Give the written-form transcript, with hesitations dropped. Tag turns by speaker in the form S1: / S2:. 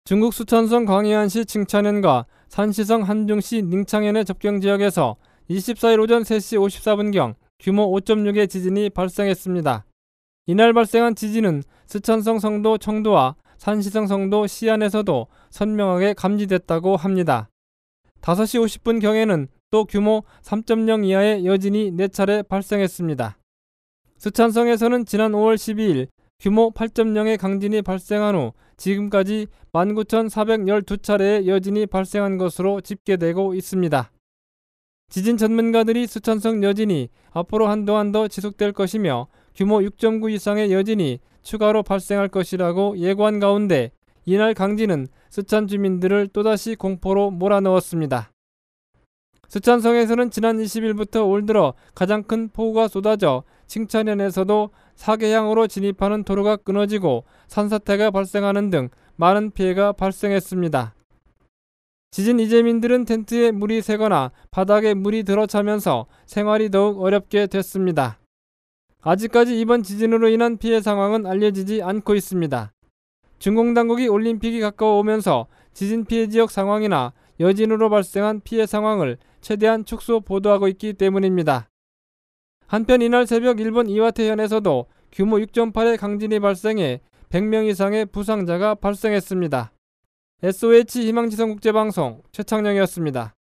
S1: 중국 수천성 광해안시 칭찬현과 산시성 한중시 닝창현의 접경지역에서 24일 오전 3시 54분경 규모 5.6의 지진이 발생했습니다. 이날 발생한 지진은 스촨성 성도 청도와 산시성 성도 시안에서도 선명하게 감지됐다고 합니다. 5시 50분경에는 또 규모 3.0 이하의 여진이 4차례 발생했습니다. 스촨성에서는 지난 5월 12일 규모 8.0의 강진이 발생한 후 지금까지 19,412차례의 여진이 발생한 것으로 집계되고 있습니다. 지진 전문가들이 스촨성 여진이 앞으로 한동안 더 지속될 것이며 규모 6.9 이상의 여진이 추가로 발생할 것이라고 예고한 가운데 이날 강진은 스촨 주민들을 또다시 공포로 몰아넣었습니다. 스촨성에서는 지난 20일부터 올 들어 가장 큰 폭우가 쏟아져 칭찬현에서도 사계향으로 진입하는 도로가 끊어지고 산사태가 발생하는 등 많은 피해가 발생했습니다. 지진 이재민들은 텐트에 물이 새거나 바닥에 물이 들어차면서 생활이 더욱 어렵게 됐습니다. 아직까지 이번 지진으로 인한 피해 상황은 알려지지 않고 있습니다. 중공 당국이 올림픽이 가까워오면서 지진 피해 지역 상황이나 여진으로 발생한 피해 상황을 최대한 축소 보도하고 있기 때문입니다. 한편 이날 새벽 일본 이와테현에서도 규모 6.8의 강진이 발생해 100명 이상의 부상자가 발생했습니다. SOH 희망지성 국제방송 최창영이었습니다.